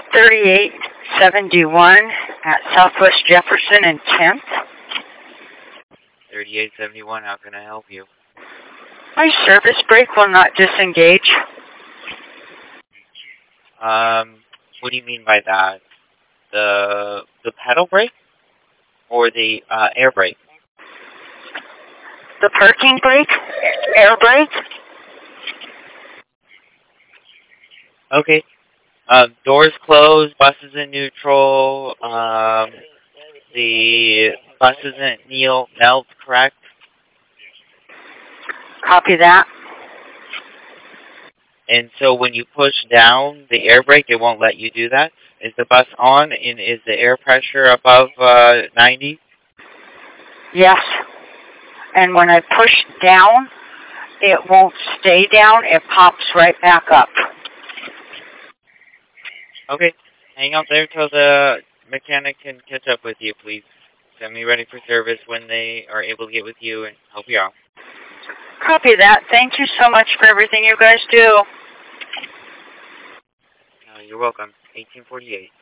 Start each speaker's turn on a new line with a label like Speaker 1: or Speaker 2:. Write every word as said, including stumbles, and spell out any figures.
Speaker 1: thirty-eight seventy-one at Southwest Jefferson and tenth.
Speaker 2: thirty-eight seventy-one, how can I help you?
Speaker 1: My service brake will not disengage.
Speaker 2: Um, what do you mean by that? The the pedal brake or the uh, air brake?
Speaker 1: The parking brake, air brake.
Speaker 2: Okay. Um, doors closed, bus is in neutral, um, the bus isn't kneel, knelt, correct?
Speaker 1: Copy that.
Speaker 2: And so when you push down the air brake, it won't let you do that? Is the bus on, and is the air pressure above uh, ninety?
Speaker 1: Yes. And when I push down, it won't stay down. It pops right back up.
Speaker 2: Okay. Hang out there till the mechanic can catch up with you, please. Send me ready for service when they are able to get with you and help you out.
Speaker 1: Copy that. Thank you so much for everything you guys do.
Speaker 2: Uh, you're welcome. eighteen forty-eight.